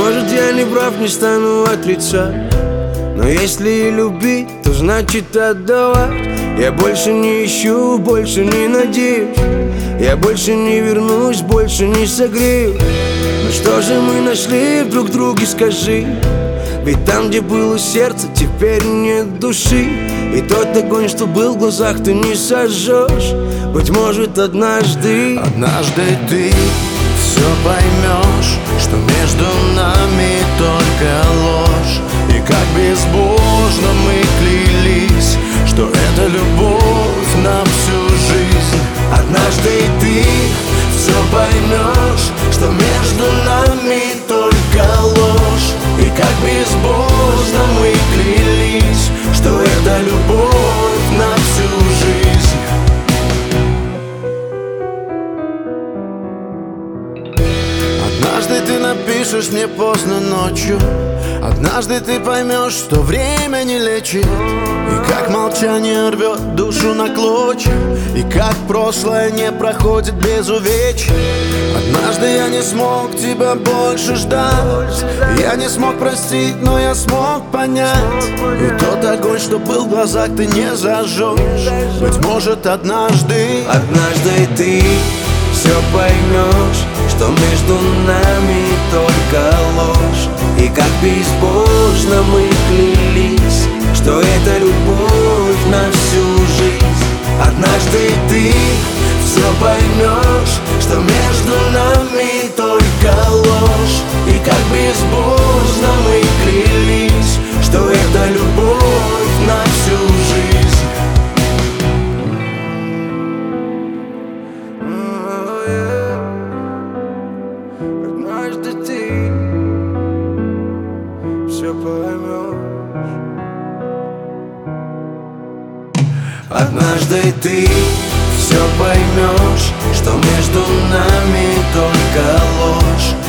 может, я не прав, не стану отрицать, но если и любить, то значит отдавать. Я больше не ищу, больше не надеюсь, я больше не вернусь, больше не согреюсь. Ну что же мы нашли в друг друге, скажи? Ведь там, где было сердце, теперь нет души. И тот огонь, что был в глазах, ты не сожжешь. Быть может, однажды ты все поймешь, что между нами только ложь. И как безбожно мы клялись, что это любовь на всю жизнь. Однажды ты все поймешь, что между нами только ложь. И как безбожно мы клялись, что это любовь на всю жизнь. Однажды ты напишешь мне поздно ночью, однажды ты поймешь, что время не лечит. И как молчание рвет душу на клочья, и как прошлое не проходит без увечий. Однажды я не смог тебя больше ждать, я не смог простить, но я смог понять. И тот огонь, что был в глазах, ты не зажжешь. Быть может, однажды ты все поймешь, что между нами только ложь. И как безбожно мы клялись, что это любовь на всю жизнь. Однажды ты все поймешь, что между нами только ложь. И как безбожно мы клялись, что это любовь на всю жизнь. Однажды ты все поймешь. Однажды ты все поймешь, что между нами только ложь.